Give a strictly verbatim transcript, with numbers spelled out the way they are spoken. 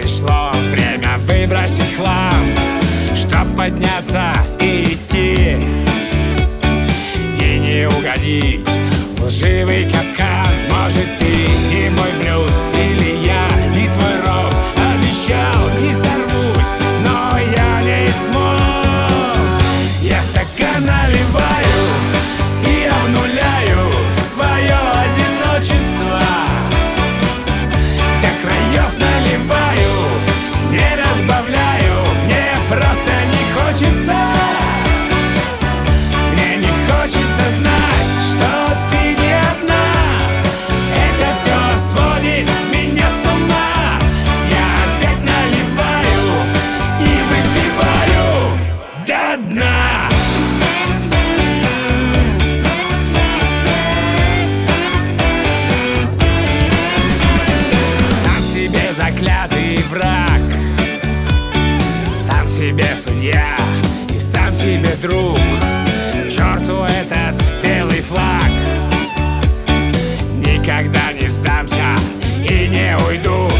пришло время выбросить хлам, чтоб подняться и идти, и не угодить в лживый капкан. Может, ты и мой блюз, или я и твой рок. Обещал, не сорвусь, но я не смог. Я стакан наливаю и обнуляю свое одиночество. До краев наливаю, не разбавляю. Мне просто не хочется. Мне не хочется знать, что ты не одна. Это все сводит меня с ума. Я опять наливаю и выпиваю до дна. Сам себе заклятый враг, сам себе судья и сам себе друг. К черту этот белый флаг, никогда не сдамся и не уйду.